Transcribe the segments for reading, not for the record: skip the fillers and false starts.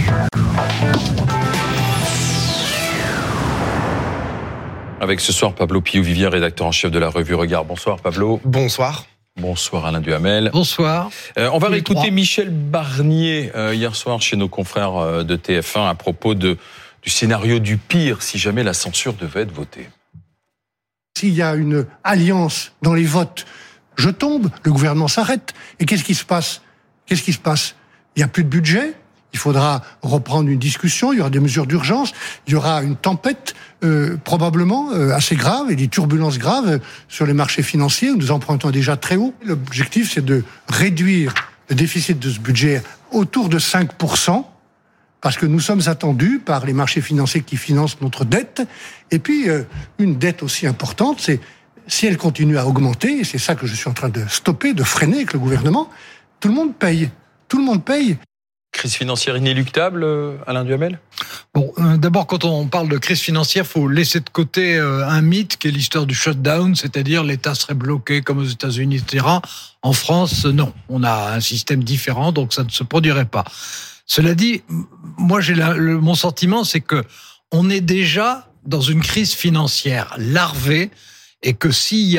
Avec ce soir Pablo Piou-Vivien, rédacteur en chef de la revue Regard. Bonsoir Pablo. Bonsoir. Bonsoir Alain Duhamel. Bonsoir. On va réécouter Michel Barnier hier soir chez nos confrères de TF1 à propos du scénario du pire si jamais la censure devait être votée. S'il y a une alliance dans les votes, je tombe, le gouvernement s'arrête. Et qu'est-ce qui se passe ? Il n'y a plus de budget. Il faudra reprendre une discussion, il y aura des mesures d'urgence, il y aura une tempête probablement assez grave et des turbulences graves sur les marchés financiers où nous empruntons déjà très haut. L'objectif, c'est de réduire le déficit de ce budget autour de 5%, parce que nous sommes attendus par les marchés financiers qui financent notre dette. Et puis, une dette aussi importante, c'est si elle continue à augmenter, et c'est ça que je suis en train de stopper, de freiner avec le gouvernement, tout le monde paye. Tout le monde paye. Crise financière inéluctable, Alain Duhamel ? Bon, d'abord, quand on parle de crise financière, faut laisser de côté un mythe qui est l'histoire du shutdown, c'est-à-dire l'État serait bloqué comme aux États-Unis, etc. En France, non. On a un système différent, donc ça ne se produirait pas. Cela dit, moi, mon sentiment, c'est que on est déjà dans une crise financière larvée et que si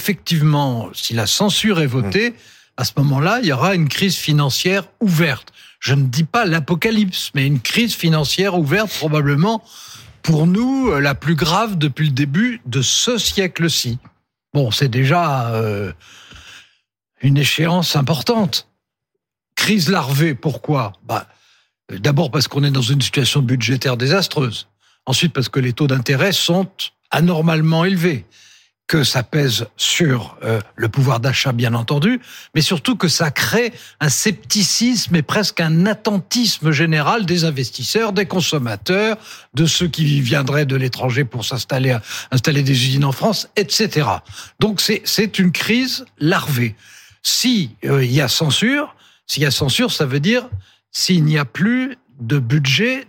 la censure est votée, à ce moment-là, il y aura une crise financière ouverte. Je ne dis pas l'apocalypse, mais une crise financière ouverte, probablement, pour nous, la plus grave depuis le début de ce siècle-ci. Bon, c'est déjà une échéance importante. Crise larvée, pourquoi ? D'abord parce qu'on est dans une situation budgétaire désastreuse. Ensuite, parce que les taux d'intérêt sont anormalement élevés. Que ça pèse sur le pouvoir d'achat, bien entendu, mais surtout que ça crée un scepticisme et presque un attentisme général des investisseurs, des consommateurs, de ceux qui viendraient de l'étranger pour installer des usines en France, etc. Donc c'est une crise larvée. Si il y a censure, ça veut dire s'il n'y a plus de budget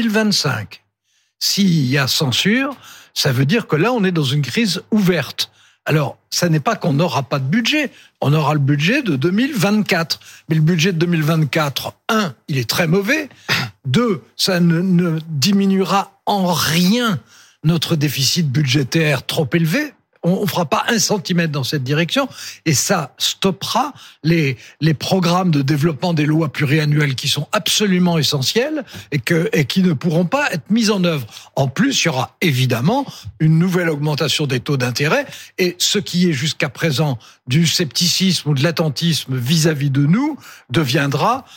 2025. S'il y a censure, ça veut dire que là, on est dans une crise ouverte. Alors, ça n'est pas qu'on n'aura pas de budget. On aura le budget de 2024. Mais le budget de 2024, 1, il est très mauvais. 2, ça ne diminuera en rien notre déficit budgétaire trop élevé. On ne fera pas 1 centimètre dans cette direction et ça stoppera les programmes de développement des lois pluriannuelles qui sont absolument essentiels et qui ne pourront pas être mis en œuvre. En plus, il y aura évidemment une nouvelle augmentation des taux d'intérêt et ce qui est jusqu'à présent du scepticisme ou de l'attentisme vis-à-vis de nous deviendra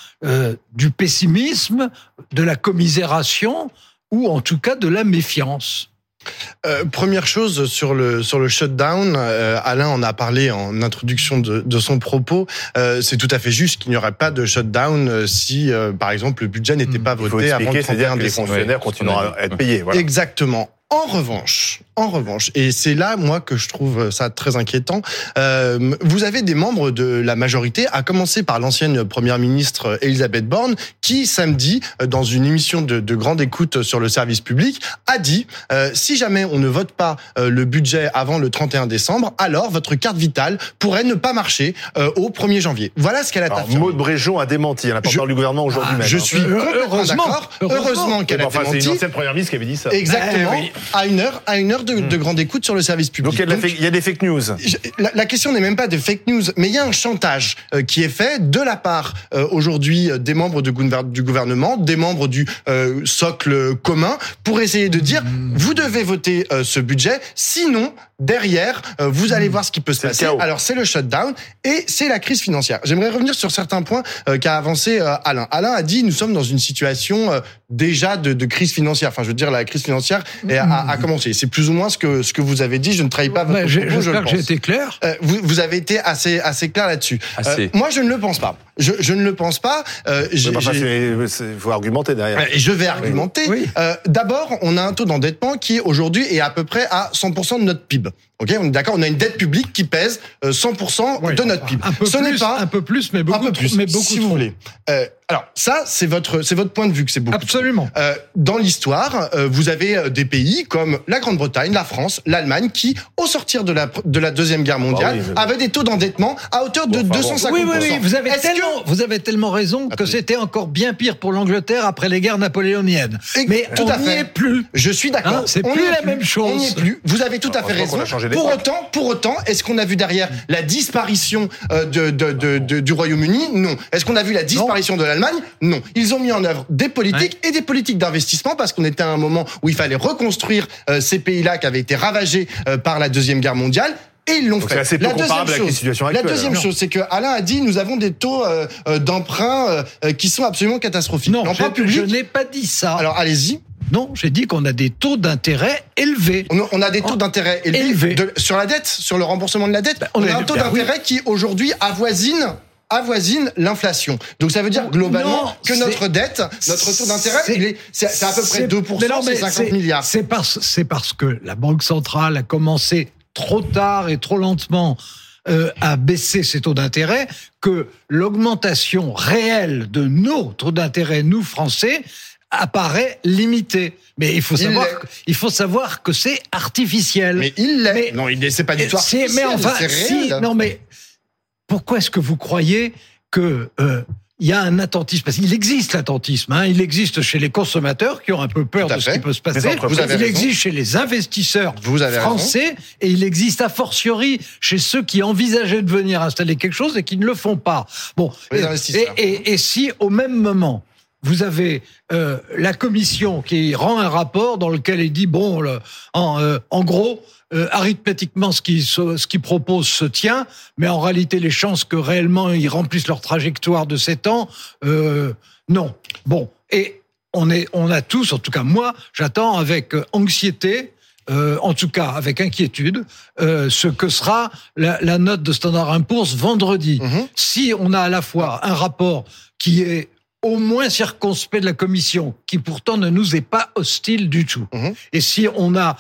du pessimisme, de la commisération ou en tout cas de la méfiance. Première chose sur le shutdown, Alain en a parlé en introduction de son propos. C'est tout à fait juste qu'il n'y aurait pas de shutdown si, par exemple, le budget n'était pas voté avant le 31 décembre. Les fonctionnaires continueront à être payés. Voilà. Exactement. En revanche, et c'est là, moi, que je trouve ça très inquiétant, vous avez des membres de la majorité, à commencer par l'ancienne première ministre Elisabeth Borne, qui, samedi, dans une émission de grande écoute sur le service public, a dit si jamais on ne vote pas le budget avant le 31 décembre, alors votre carte vitale pourrait ne pas marcher au 1er janvier. Voilà ce qu'elle a affirmé. Maud Bréjon a démenti, la porte-parole du gouvernement aujourd'hui même. Je suis d'accord. Heureusement qu'elle a démenti. C'est une ancienne première ministre qui avait dit ça. Exactement. Oui. À une heure de grande écoute sur le service public. Donc il y a des fake news. La question n'est même pas de fake news, mais il y a un chantage qui est fait de la part aujourd'hui des membres du gouvernement, des membres du socle commun, pour essayer de dire vous devez voter ce budget, sinon derrière vous allez voir ce qui peut se passer. Alors c'est le shutdown et c'est la crise financière. J'aimerais revenir sur certains points qu'a avancé Alain. Alain a dit nous sommes dans une situation déjà de crise financière. Enfin, je veux dire, la crise financière a commencé. C'est plus ou moins ce que vous avez dit. Je ne trahis pas votre propos, j'espère que j'ai été clair. Vous avez été assez clair là-dessus. Moi, je ne le pense pas. Je ne le pense pas. Il faut argumenter derrière. Je vais argumenter. Oui. D'abord, on a un taux d'endettement qui aujourd'hui est à peu près à 100% de notre PIB. Ok, on est d'accord, on a une dette publique qui pèse 100% de notre PIB. Un peu plus, mais beaucoup si vous voulez. Alors ça, c'est votre point de vue que c'est beaucoup. Absolument. Dans l'histoire, vous avez des pays comme la Grande-Bretagne, la France, l'Allemagne, qui, au sortir de la Deuxième Guerre mondiale, avaient des taux d'endettement à hauteur de 250%. Oui, vous avez tellement raison que c'était encore bien pire pour l'Angleterre après les guerres napoléoniennes. Mais tout on n'y est plus. Je suis d'accord. C'est plus la même chose. On n'y est plus. Vous avez tout à fait raison. Pour autant, est-ce qu'on a vu derrière la disparition du Royaume-Uni? Non. Est-ce qu'on a vu la disparition de l'Allemagne? Non. Ils ont mis en œuvre des politiques et des politiques d'investissement parce qu'on était à un moment où il fallait reconstruire ces pays-là qui avaient été ravagés par la Deuxième Guerre mondiale. Et ils l'ont fait. C'est assez peu comparable avec les situations actuelles. La deuxième chose, c'est que Alain a dit, nous avons des taux d'emprunt qui sont absolument catastrophiques. Non, je n'ai pas dit ça. Alors allez-y. Non, j'ai dit qu'on a des taux d'intérêt élevés. On a des taux d'intérêt élevés sur la dette, sur le remboursement de la dette. On a un taux d'intérêt qui aujourd'hui avoisine l'inflation. Donc ça veut dire globalement que notre dette, notre taux d'intérêt, c'est à peu près 2%, c'est 50 milliards. C'est parce que la Banque centrale a commencé trop tard et trop lentement à baisser ses taux d'intérêt que l'augmentation réelle de nos taux d'intérêt, nous Français, apparaît limitée. Mais il faut savoir que c'est artificiel. Mais il l'est. Non, c'est pas du tout artificiel. Mais enfin, non, mais pourquoi est-ce que vous croyez que il y a un attentisme? Parce qu'il existe l'attentisme. Il existe chez les consommateurs qui ont un peu peur de ce qui peut se passer. Il existe chez les investisseurs français et il existe a fortiori chez ceux qui envisageaient de venir installer quelque chose et qui ne le font pas. Bon, et si au même moment vous avez la commission qui rend un rapport dans lequel il dit en gros, arithmétiquement ce qu'ils proposent se tient, mais en réalité les chances que réellement ils remplissent leur trajectoire de 7 ans, non. Bon, et on a tous, en tout cas moi, j'attends avec anxiété. En tout cas avec inquiétude, ce que sera la note de Standard & Poor's vendredi. Si on a à la fois un rapport qui est au moins circonspect de la Commission, qui pourtant ne nous est pas hostile du tout. Et si on a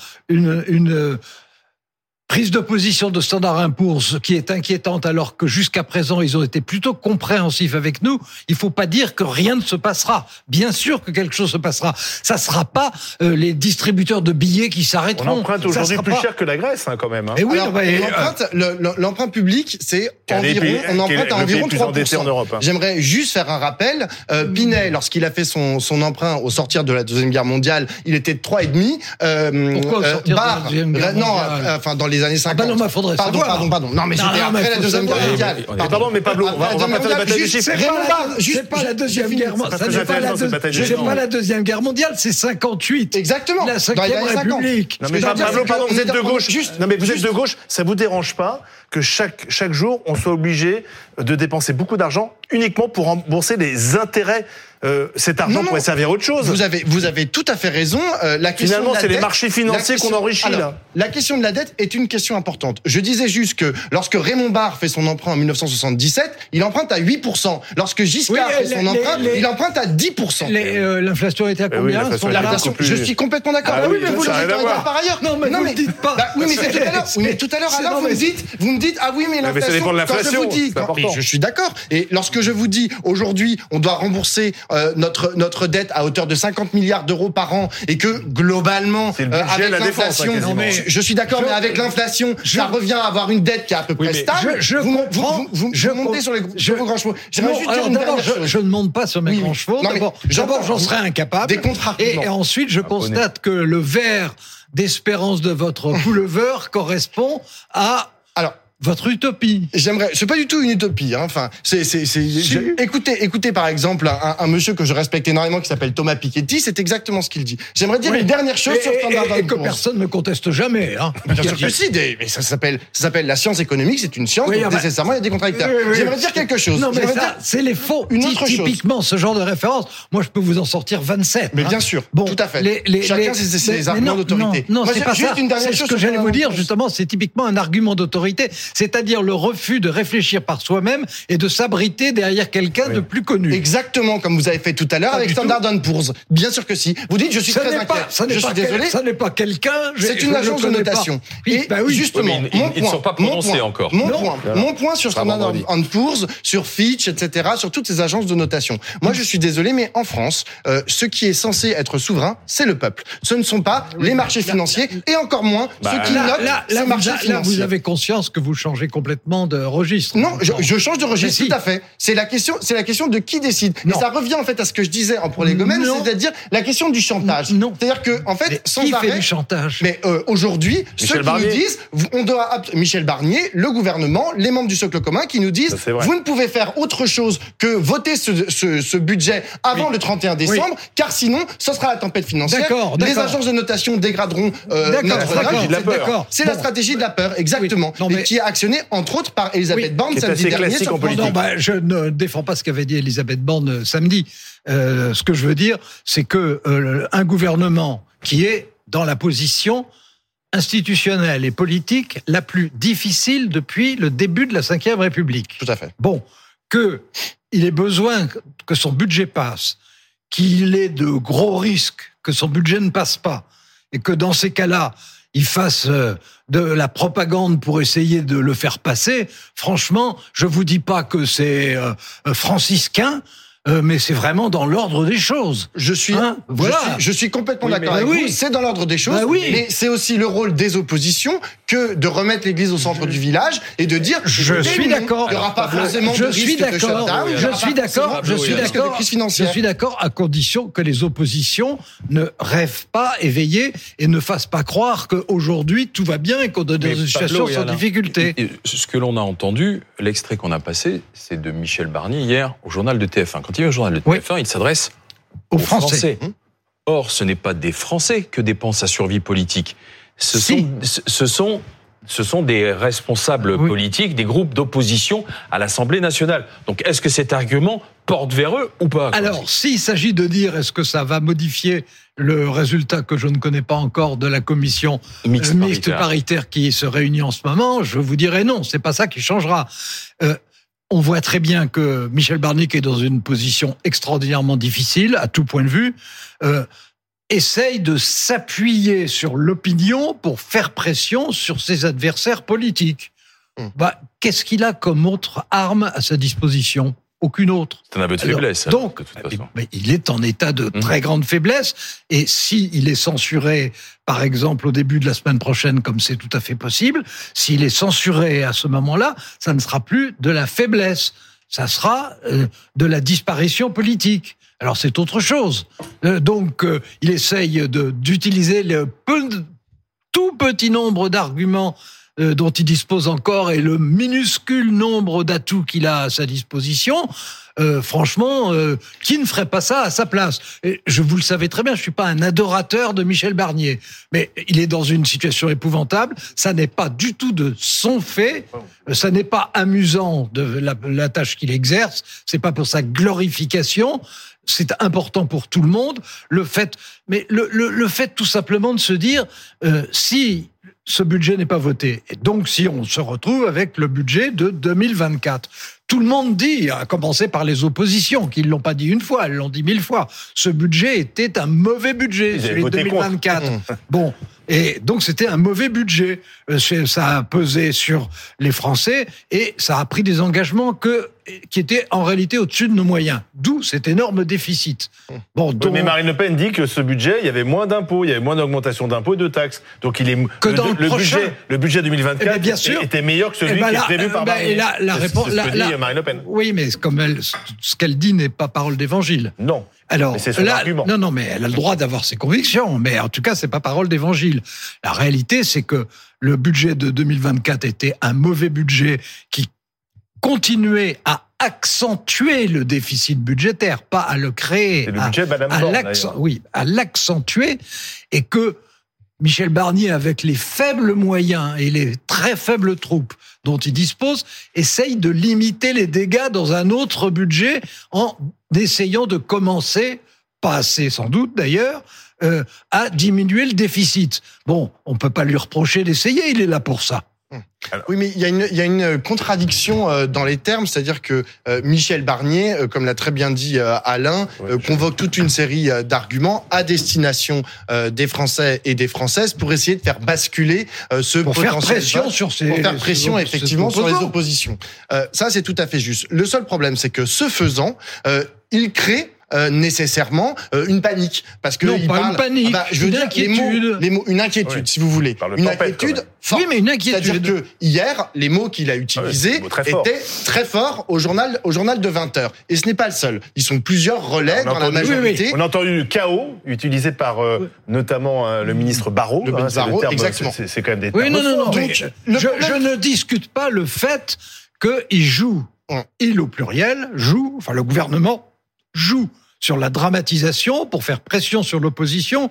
une prise de position de Standard & Poor's qui est inquiétante alors que jusqu'à présent ils ont été plutôt compréhensifs avec nous, il faut pas dire que rien ne se passera. Bien sûr que quelque chose se passera. Ça sera pas les distributeurs de billets qui s'arrêteront. On emprunte aujourd'hui plus cher que la Grèce quand même. Et oui, l'emprunt public, c'est on emprunte à environ 3%. En Europe. J'aimerais juste faire un rappel. Binet, lorsqu'il a fait son emprunt au sortir de la Deuxième Guerre mondiale, il était de 3,5. Pourquoi au sortir de la Deuxième Guerre mondiale? Enfin dans les années 50. Pardon. Non, mais c'était après la Deuxième Guerre mondiale. Pardon, mais Pablo, on va pas faire la bataille des chiffres. C'est pas la Deuxième Guerre mondiale. C'est pas la Deuxième Guerre mondiale, c'est 58. Exactement. La 5e République. Non mais Pablo, pardon, vous êtes de gauche. Non mais vous êtes de gauche, ça vous dérange pas que chaque jour on soit obligé de dépenser beaucoup d'argent uniquement pour rembourser les intérêts? Cet argent pourrait servir à autre chose. Vous avez tout à fait raison. Finalement, c'est les marchés financiers qu'on enrichit là. La question de la dette est une question importante. Je disais juste que lorsque Raymond Barre fait son emprunt en 1977, il emprunte à 8%. Lorsque Giscard fait son emprunt, il emprunte à 10%. L'inflation était à combien? Je suis complètement d'accord. Oui, mais vous le dites par ailleurs. Non, mais vous le dites pas. Oui, mais tout à l'heure, Alain, vous me dites, ah oui, mais l'inflation. Mais ça dépend de l'inflation. Je suis d'accord. Et lorsque je vous dis, aujourd'hui, on doit rembourser notre dette à hauteur de 50 milliards d'euros par an et que globalement avec l'inflation, je suis d'accord, mais avec l'inflation, ça revient à avoir une dette qui est à peu près stable. Vous montez sur vos grands chevaux. Je ne monte pas sur mes grands chevaux. D'abord, j'en serais incapable. Et ensuite, je constate que le verre d'espérance de votre pullover correspond à votre utopie. C'est pas du tout une utopie, hein. Enfin, écoutez par exemple un monsieur que je respecte énormément qui s'appelle Thomas Piketty, c'est exactement ce qu'il dit. J'aimerais dire une dernière chose sur Standard & Poor's. Et que personne ne conteste jamais, hein. Bien sûr que si, mais ça s'appelle la science économique, c'est une science, donc nécessairement il y a des contradicteurs. J'aimerais dire quelque chose. Non, mais ça, c'est les faux. Typiquement, ce genre de référence, moi je peux vous en sortir 27. Mais bien sûr, tout à fait. Chacun ses arguments d'autorité. Non, c'est pas ça. C'est ce que j'allais vous dire, justement, c'est typiquement un argument d'autorité. c'est-à-dire le refus de réfléchir par soi-même et de s'abriter derrière quelqu'un de plus connu. Exactement comme vous avez fait tout à l'heure avec Standard & Poor's. Bien sûr que si. Vous dites je suis très inquiet. Je suis désolé. Ça n'est pas quelqu'un. C'est une agence de notation. Oui, et justement, ils ne sont pas prononcés encore. Mon point sur Standard & Poor's, sur Fitch, etc., sur toutes ces agences de notation. Moi, je suis désolé, mais en France, ce qui est censé être souverain, c'est le peuple. Ce ne sont pas les marchés financiers et encore moins ceux qui notent ces marchés financiers. Là, vous avez conscience que vous changez complètement de registre. Non, je change de registre, tout à fait. C'est la question de qui décide. Non. Et ça revient en fait à ce que je disais pour les Gomel, c'est-à-dire la question du chantage. Non. C'est-à-dire que en fait, sans qui arrêt, fait du chantage? Mais aujourd'hui, ceux qui nous disent, on doit Michel Barnier, le gouvernement, les membres du socle commun, qui nous disent, vous ne pouvez faire autre chose que voter ce budget avant le 31 décembre, car sinon, ce sera la tempête financière. Les agences de notation dégraderont Notre-Dame. C'est la stratégie de la peur, exactement. Et qui est actionnée, entre autres, par Elisabeth Borne samedi dernier. Je ne défends pas ce qu'avait dit Elisabeth Borne samedi. Ce que je veux dire, c'est que un gouvernement qui est dans la position institutionnelle et politique la plus difficile depuis le début de la Ve République. Tout à fait. Bon, qu'il ait besoin que son budget passe, qu'il ait de gros risques que son budget ne passe pas, et que dans ces cas-là, il fasse de la propagande pour essayer de le faire passer, franchement, je vous dis pas que c'est franciscain, mais c'est vraiment dans l'ordre des choses. Je suis complètement d'accord avec vous. C'est dans l'ordre des choses, mais c'est aussi le rôle des oppositions que de remettre l'église au centre du village et de dire je suis d'accord. Il n'y aura pas forcément de risque de shutdown. Je suis d'accord à condition que les oppositions ne rêvent pas éveillées et ne fassent pas croire qu'aujourd'hui tout va bien et qu'on est dans une situation sans difficulté. Ce que l'on a entendu, l'extrait qu'on a passé, c'est de Michel Barnier hier au journal de TF1. Quand il est au journal de TF1, il s'adresse aux Français. Or, ce n'est pas des Français que dépend sa survie politique. Ce sont des responsables politiques, des groupes d'opposition à l'Assemblée nationale. Donc, est-ce que cet argument porte vers eux ou pas? Alors, s'il s'agit de dire est-ce que ça va modifier le résultat que je ne connais pas encore de la commission mixte paritaire qui se réunit en ce moment, je vous dirais non, c'est pas ça qui changera. On voit très bien que Michel Barnier, qui est dans une position extraordinairement difficile, à tout point de vue, essaye de s'appuyer sur l'opinion pour faire pression sur ses adversaires politiques. Qu'est-ce qu'il a comme autre arme à sa disposition ? Aucune autre. C'est un aveu de faiblesse. Donc, il est en état de très grande faiblesse. Et s'il est censuré, par exemple, au début de la semaine prochaine, comme c'est tout à fait possible, s'il est censuré à ce moment-là, ça ne sera plus de la faiblesse. Ça sera de la disparition politique. Alors, c'est autre chose. Donc, il essaye d'utiliser le tout petit nombre d'arguments dont il dispose encore et le minuscule nombre d'atouts qu'il a à sa disposition, franchement, qui ne ferait pas ça à sa place? Et vous le savez très bien, je suis pas un adorateur de Michel Barnier, mais il est dans une situation épouvantable, ça n'est pas du tout de son fait, ça n'est pas amusant de la tâche qu'il exerce, c'est pas pour sa glorification, c'est important pour tout le monde, le fait tout simplement de se dire, si ce budget n'est pas voté. Et donc, si on se retrouve avec le budget de 2024, tout le monde dit, à commencer par les oppositions, qui ne l'ont pas dit une fois, elles l'ont dit 1000 fois, ce budget était un mauvais budget, celui de 2024. Bon, et donc c'était un mauvais budget. Ça a pesé sur les Français et ça a pris des engagements qui étaient en réalité au-dessus de nos moyens. D'où cet énorme déficit. Bon, donc, mais Marine Le Pen dit que ce budget, il y avait moins d'impôts, il y avait moins d'augmentation d'impôts et de taxes. Donc il est que dans le budget 2024 bien sûr, était meilleur que celui qui est prévu par Barnier. Et la réponse, c'est ce que dit Marine Le Pen. Oui, mais ce qu'elle dit n'est pas parole d'évangile. Non. Alors, mais c'est son argument. Non, mais elle a le droit d'avoir ses convictions, mais en tout cas, c'est pas parole d'évangile. La réalité, c'est que le budget de 2024 était un mauvais budget qui continuait à accentuer le déficit budgétaire, pas à le créer. C'est le budget Madame Borne, à l'accentuer, et que Michel Barnier, avec les faibles moyens et les très faibles troupes dont il dispose, essaye de limiter les dégâts dans un autre budget en essayant de commencer, pas assez sans doute d'ailleurs, à diminuer le déficit. Bon, on peut pas lui reprocher d'essayer, il est là pour ça. Oui, mais il y a une contradiction dans les termes, c'est-à-dire que Michel Barnier, comme l'a très bien dit Alain, convoque toute une série d'arguments à destination des Français et des Françaises pour essayer de faire basculer ce pour potentiel faire pression vote, sur ces, pour faire pression effectivement sur les opposants. oppositions. Ça, c'est tout à fait juste. Le seul problème, c'est que ce faisant, il crée nécessairement une panique, parce que non, il pas parle, une panique, une inquiétude, une inquiétude, si vous voulez, Par le une tempête, inquiétude forte. Oui, mais une inquiétude. C'est-à-dire que hier, les mots qu'il a utilisés étaient très forts au journal de 20h. Et ce n'est pas le seul. Ils sont plusieurs relais dans la majorité. On a entendu chaos utilisé par notamment le ministre Barrot. Le ministre Barrot, exactement. C'est quand même des termes. Oui, non. Donc, je ne discute pas le fait qu'il joue, il au pluriel, joue, enfin le gouvernement joue sur la dramatisation pour faire pression sur l'opposition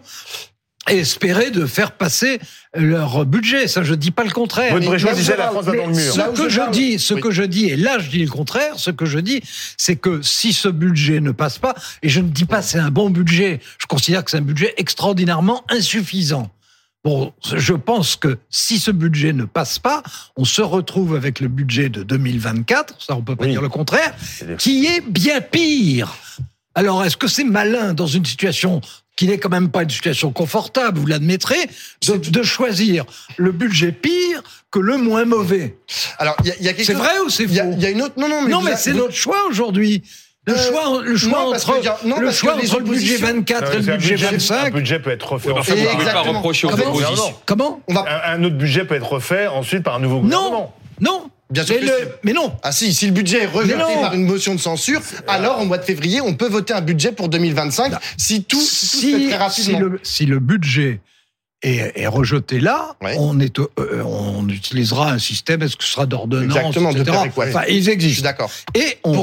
et espérer de faire passer leur budget. Ça, je dis pas le contraire. Votre Bréchot disait la France va dans le mur. Ce que je dis, et là je dis le contraire, ce que je dis, c'est que si ce budget ne passe pas, et je ne dis pas c'est un bon budget, je considère que c'est un budget extraordinairement insuffisant. Bon, je pense que si ce budget ne passe pas, on se retrouve avec le budget de 2024, ça on peut pas dire le contraire, qui est bien pire. Alors, est-ce que c'est malin dans une situation qui n'est quand même pas une situation confortable, vous l'admettrez, de choisir le budget pire que le moins mauvais? Alors, il y a quelque chose. C'est vrai ou c'est faux? Il y a une autre. Non, mais c'est notre choix aujourd'hui. Le choix entre le budget 24 et le budget 25. Un budget peut être refait. Vous ne pouvez pas reprocher aux oppositions. Comment? Un autre budget peut être refait ensuite par un nouveau gouvernement. Non. Bien sûr mais non. Ah si le budget est rejeté par une motion de censure, alors au mois de février, on peut voter un budget pour 2025 si tout se fait très rapidement. Si le budget est rejeté là, on utilisera un système, est-ce que ce sera d'ordonnance, exactement, etc. Enfin, ils existent. Je suis d'accord. Et on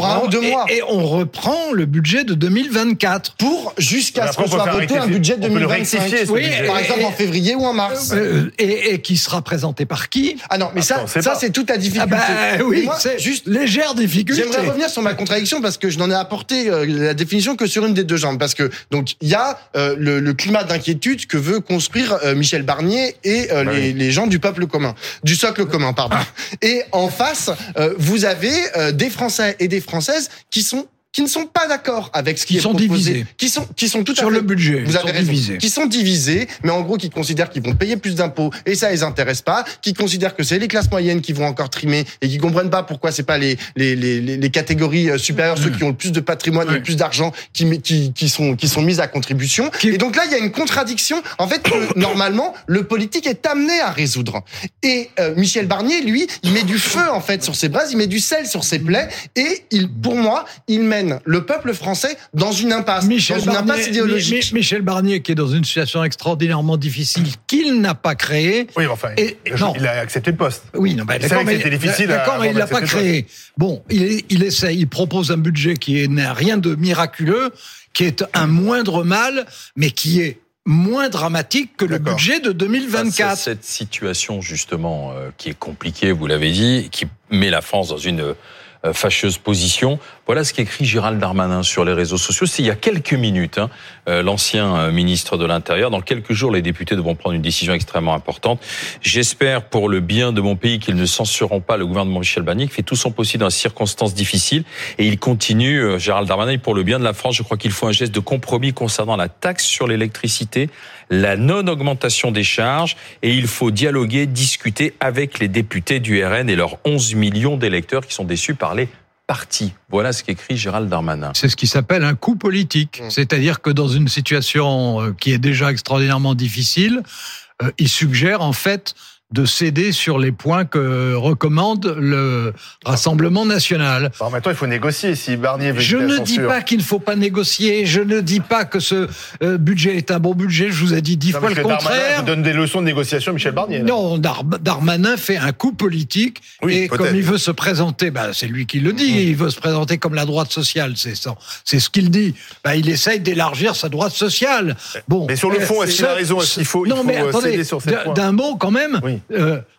reprend le budget de 2024 pour jusqu'à ce qu'on soit voté un budget de 2025. Par exemple en février ou en mars. Et qui sera présenté par qui? Ah non, mais ça c'est toute la difficulté. Moi, c'est juste légère difficulté. J'aimerais revenir sur ma contradiction parce que je n'en ai apporté la définition que sur une des deux jambes, parce que donc il y a le climat d'inquiétude que veut construire Michel Barnier et les gens du peuple commun, du socle commun, pardon. Et en face, vous avez des Français et des Françaises qui ne sont pas d'accord avec ce qui est proposé, qui sont tout sur à fait, le budget, vous avez raison, divisés. Qui sont divisés, mais en gros qui considèrent qu'ils vont payer plus d'impôts et ça les intéresse pas, qui considèrent que c'est les classes moyennes qui vont encore trimer et qui comprennent pas pourquoi c'est pas les catégories supérieures, ceux qui ont le plus de patrimoine et le plus d'argent qui sont mises à contribution. Et donc là il y a une contradiction en fait que normalement le politique est amené à résoudre. Et Michel Barnier lui, il met du feu en fait sur ses braises, il met du sel sur ses plaies et pour moi, il mène le peuple français dans une impasse, impasse idéologique. Michel Barnier, qui est dans une situation extraordinairement difficile, qu'il n'a pas créée. Oui, enfin, il a accepté le poste. Oui, non, d'accord, mais c'était difficile. D'accord, mais il l'a pas créé. Bon, il essaie, il propose un budget qui n'a rien de miraculeux, qui est un moindre mal, mais qui est moins dramatique que le budget de 2024. C'est cette situation, justement, qui est compliquée, vous l'avez dit, qui met la France dans une fâcheuse position. Voilà ce qu'écrit Gérald Darmanin sur les réseaux sociaux. C'est il y a quelques minutes, l'ancien ministre de l'Intérieur. Dans quelques jours, les députés devront prendre une décision extrêmement importante. J'espère pour le bien de mon pays qu'ils ne censureront pas le gouvernement Michel Barnier, qui fait tout son possible dans des circonstances difficiles. Et il continue, Gérald Darmanin, pour le bien de la France, je crois qu'il faut un geste de compromis concernant la taxe sur l'électricité, la non-augmentation des charges, et il faut dialoguer, discuter avec les députés du RN et leurs 11 millions d'électeurs qui sont déçus par les partis. Voilà ce qu'écrit Gérald Darmanin. C'est ce qui s'appelle un coup politique. C'est-à-dire que dans une situation qui est déjà extraordinairement difficile, il suggère en fait de céder sur les points que recommande le Rassemblement national. Alors maintenant, il faut négocier si Barnier veut. Je ne dis pas qu'il ne faut pas négocier. Je ne dis pas que ce budget est un bon budget. Je vous ai dit 10 fois le contraire. Darmanin donne des leçons de négociation à Michel Barnier. Là. Non, Darmanin fait un coup politique. Oui, et comme il veut se présenter, c'est lui qui le dit, il veut se présenter comme la droite sociale. C'est ce qu'il dit. Il essaye d'élargir sa droite sociale. Bon. Mais sur le fond, est-ce qu'il a raison? Est-ce qu'il faut céder sur ces points? D'un mot quand même. Oui.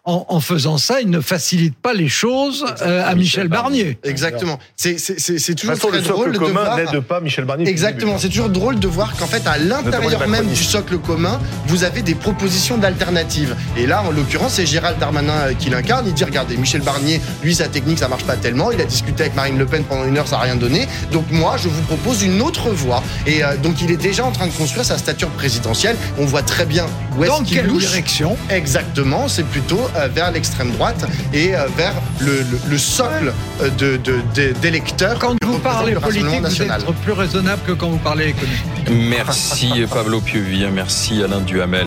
en faisant ça, il ne facilite pas les choses à Michel Barnier. Exactement. C'est toujours très le drôle socle de commun voir. n'aide pas Michel Barnier. Exactement. C'est toujours drôle de voir qu'en fait, à l'intérieur même du socle commun, vous avez des propositions d'alternatives. Et là, en l'occurrence, c'est Gérald Darmanin qui l'incarne. Il dit, regardez, Michel Barnier, lui, sa technique, ça marche pas tellement. Il a discuté avec Marine Le Pen pendant 1 heure, ça n'a rien donné. Donc moi, je vous propose une autre voie. Et donc, il est déjà en train de construire sa stature présidentielle. On voit très bien où est-ce qu'il louche. Dans quelle direction ? Exactement. C'est plutôt vers l'extrême droite et vers le socle d'électeurs. Quand vous parlez politique, vous êtes plus raisonnable que quand vous parlez économie. Merci Pablo Piovia, merci Alain Duhamel.